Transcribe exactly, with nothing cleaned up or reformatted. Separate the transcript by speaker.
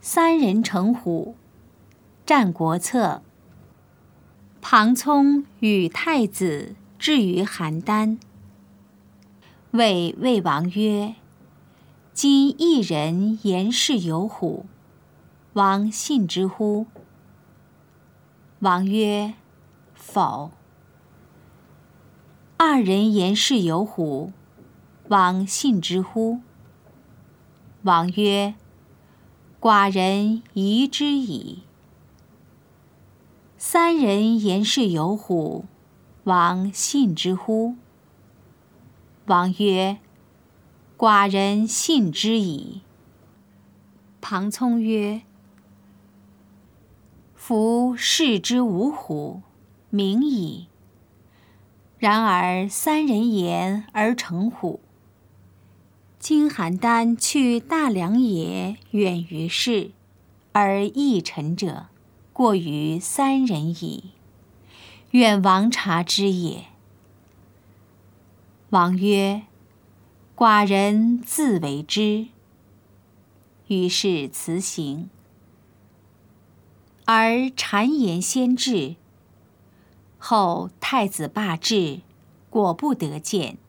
Speaker 1: 三人成虎。战国策。庞聪与太子至于邯郸，谓魏王曰：“今一人言是有虎，王信之乎？”王曰：“否。”二人言是有虎，王信之乎？王曰：“寡人疑之矣。”三人言是有虎，王信之乎？王曰：“寡人信之矣。”庞聪曰：“夫视之无虎，明矣。然而三人言而成虎。今邯郸去大梁也远于市，而益臣者，过于三人矣。愿王察之也。”王曰：“寡人自为之。”于是辞行。而谗言先至。后太子罢至，果不得见。